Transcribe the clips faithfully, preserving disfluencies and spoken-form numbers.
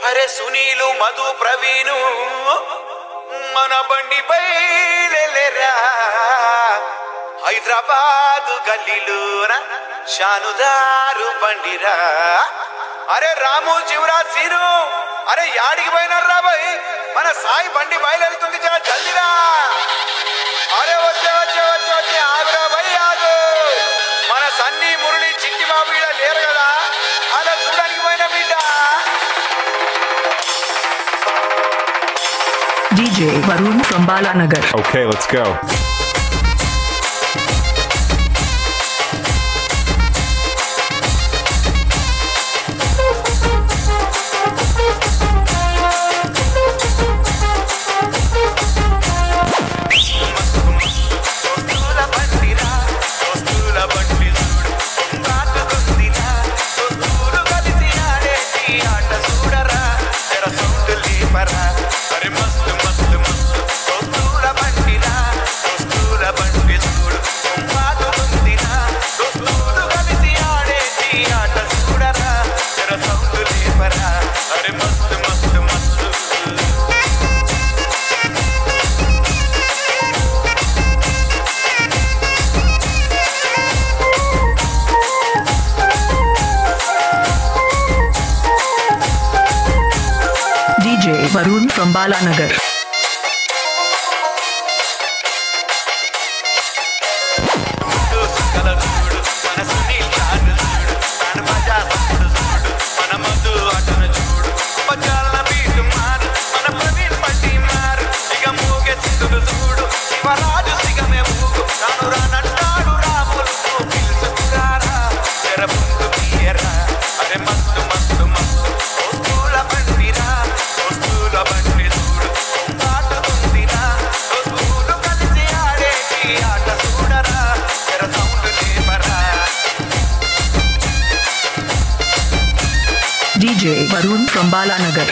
అరే సునీలు మధు ప్రవీణు మన బండి బయలురా హైదరాబాద్ గల్లీలోన షానుదారు బండిరా. అరే రాము శివరాజ్ సీను అరే యాడికి పోయినారా బాయ్, మన సాయి బండి బయలుదేరుతుంది చాలా జల్దిరా. అరే వచ్చే వచ్చే వచ్చే వచ్చే ఆగురా భయ్ ఆగు, మన సన్నీ మురళి చిట్టి బాబు ఇలా లేరు కదా, అలా చూడడానికి పోయిన బిడ్డ. D J Varun from Balanagar. Okay, let's go. D J Varun from Balanagar. D J Varun from Balanagar.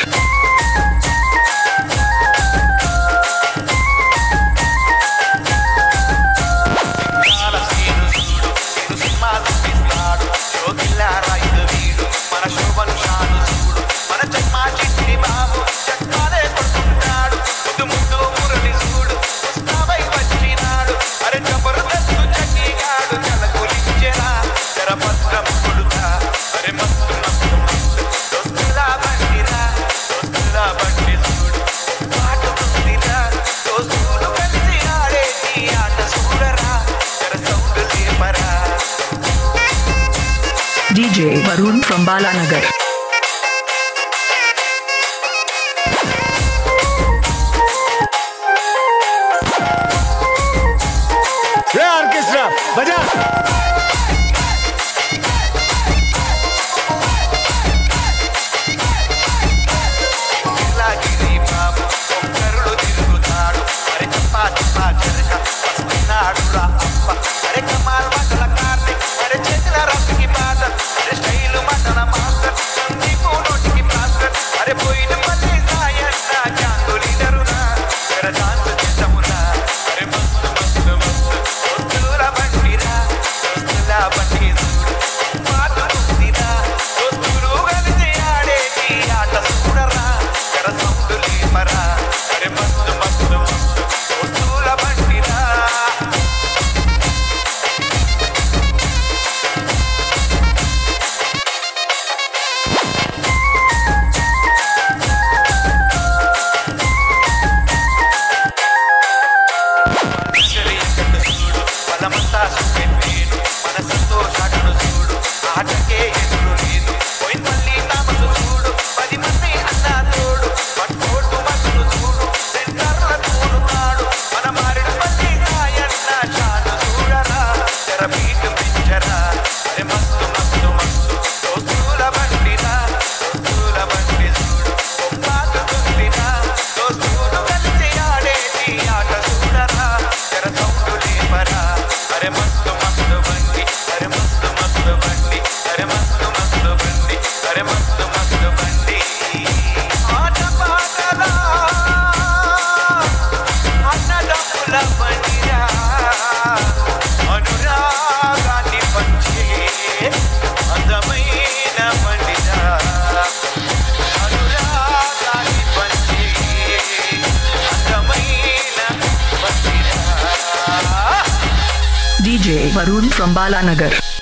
D J Varun from Balanagar. Yeah, orchestra, baja. D J Varun from Balanagar.